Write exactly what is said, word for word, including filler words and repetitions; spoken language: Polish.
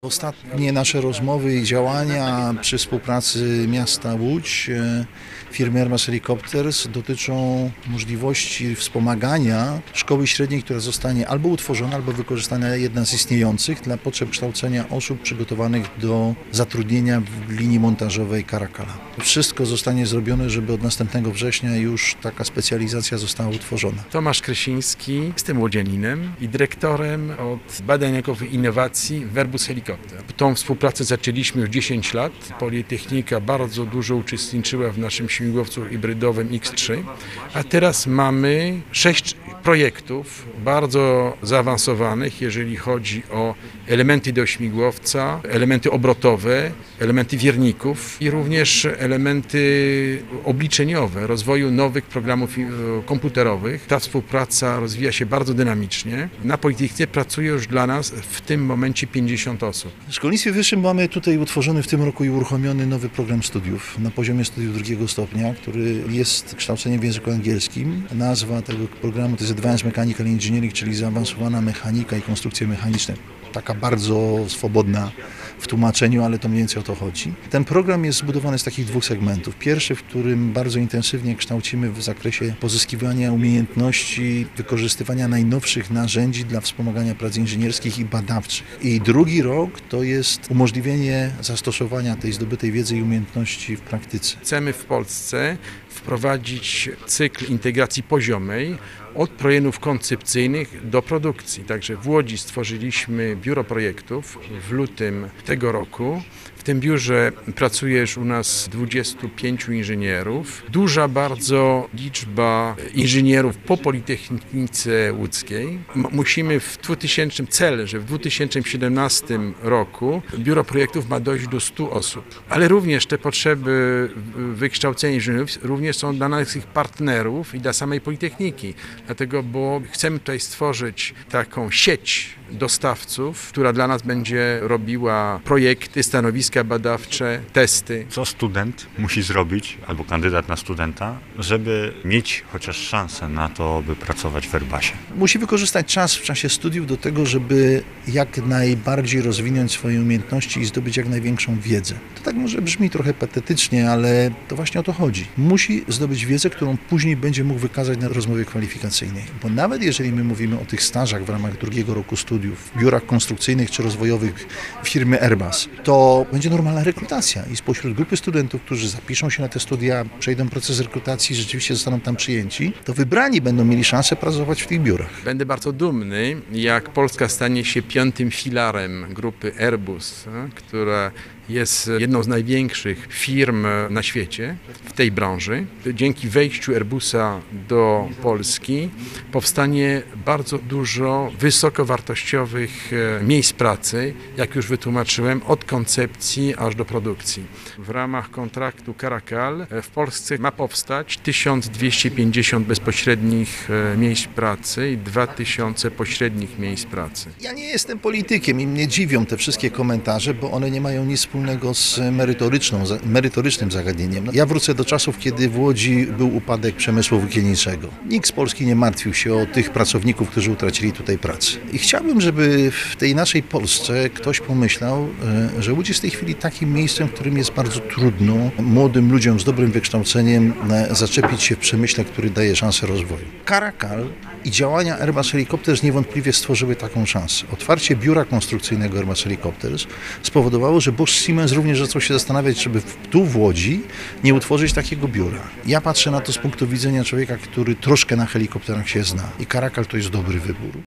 Ostatnie nasze rozmowy i działania przy współpracy miasta Łódź, firmy Airbus Helicopters dotyczą możliwości wspomagania szkoły średniej, która zostanie albo utworzona, albo wykorzystana jedna z istniejących dla potrzeb kształcenia osób przygotowanych do zatrudnienia w linii montażowej Caracal. Wszystko zostanie zrobione, żeby od następnego września już taka specjalizacja została utworzona. Tomasz Krysiński, jestem łodzianinem i dyrektorem od badań naukowych i innowacji w Airbus Helicopters. Tą współpracę zaczęliśmy już dziesięć lat. Politechnika bardzo dużo uczestniczyła w naszym śmigłowcu hybrydowym X trzy, a teraz mamy sześć projektów bardzo zaawansowanych, jeżeli chodzi o elementy do śmigłowca, elementy obrotowe, elementy wierników i również elementy obliczeniowe rozwoju nowych programów komputerowych. Ta współpraca rozwija się bardzo dynamicznie. Na Politechnice pracuje już dla nas w tym momencie pięćdziesiąt osób. W szkolnictwie wyższym mamy tutaj utworzony w tym roku i uruchomiony nowy program studiów na poziomie studiów drugiego stopnia, który jest kształceniem w języku angielskim. Nazwa tego programu to jest Advanced Mechanical Engineering, czyli zaawansowana mechanika i konstrukcje mechaniczne. Taka bardzo swobodna w tłumaczeniu, ale to mniej więcej o to chodzi. Ten program jest zbudowany z takich dwóch segmentów. Pierwszy, w którym bardzo intensywnie kształcimy w zakresie pozyskiwania umiejętności, wykorzystywania najnowszych narzędzi dla wspomagania prac inżynierskich i badawczych. I drugi rok to jest umożliwienie zastosowania tej zdobytej wiedzy i umiejętności w praktyce. Chcemy w Polsce wprowadzić cykl integracji poziomej od projektów koncepcyjnych do produkcji. Także w Łodzi stworzyliśmy biuro projektów w lutym tego roku. W tym biurze pracuje już u nas dwudziestu pięciu inżynierów. Duża bardzo liczba inżynierów po Politechnice Łódzkiej. Musimy w dwutysięcznym cel, że w dwa tysiące siedemnastym roku biuro projektów ma dojść do stu osób. Ale również te potrzeby wykształcenia inżynierów również są dla naszych partnerów i dla samej Politechniki. Dlatego, bo chcemy tutaj stworzyć taką sieć dostawców, która dla nas będzie robiła projekty, stanowiska badawcze, testy. Co student musi zrobić, albo kandydat na studenta, żeby mieć chociaż szansę na to, by pracować w Airbusie? Musi wykorzystać czas w czasie studiów do tego, żeby jak najbardziej rozwinąć swoje umiejętności i zdobyć jak największą wiedzę. To tak może brzmi trochę patetycznie, ale to właśnie o to chodzi. Musi zdobyć wiedzę, którą później będzie mógł wykazać na rozmowie kwalifikacyjnej. Bo nawet jeżeli my mówimy o tych stażach w ramach drugiego roku studiów, w biurach konstrukcyjnych czy rozwojowych firmy Airbus, to będzie normalna rekrutacja i spośród grupy studentów, którzy zapiszą się na te studia, przejdą proces rekrutacji, rzeczywiście zostaną tam przyjęci, to wybrani będą mieli szansę pracować w tych biurach. Będę bardzo dumny, jak Polska stanie się piątym filarem grupy Airbus, która jest jedną z największych firm na świecie w tej branży. Dzięki wejściu Airbusa do Polski powstanie bardzo dużo wysokowartościowych miejsc pracy, jak już wytłumaczyłem, od koncepcji aż do produkcji. W ramach kontraktu Caracal w Polsce ma powstać tysiąc dwieście pięćdziesiąt bezpośrednich miejsc pracy i dwa tysiące pośrednich miejsc pracy. Ja nie jestem politykiem i mnie dziwią te wszystkie komentarze, bo one nie mają nic wspólnego z merytoryczną, merytorycznym zagadnieniem. Ja wrócę do czasów, kiedy w Łodzi był upadek przemysłu włókienniczego. Nikt z Polski nie martwił się o tych pracowników, którzy utracili tutaj pracę. I chciałbym, żeby w tej naszej Polsce ktoś pomyślał, że Łódź jest w tej chwili takim miejscem, w którym jest bardzo trudno młodym ludziom z dobrym wykształceniem zaczepić się w przemyśle, który daje szansę rozwoju. Caracal i działania Airbus Helicopters niewątpliwie stworzyły taką szansę. Otwarcie biura konstrukcyjnego Airbus Helicopters spowodowało, że Bosch Siemens również zaczął się zastanawiać, żeby tu w Łodzi nie utworzyć takiego biura. Ja patrzę na to z punktu widzenia człowieka, który troszkę na helikopterach się zna i Caracal to jest dobry wybór.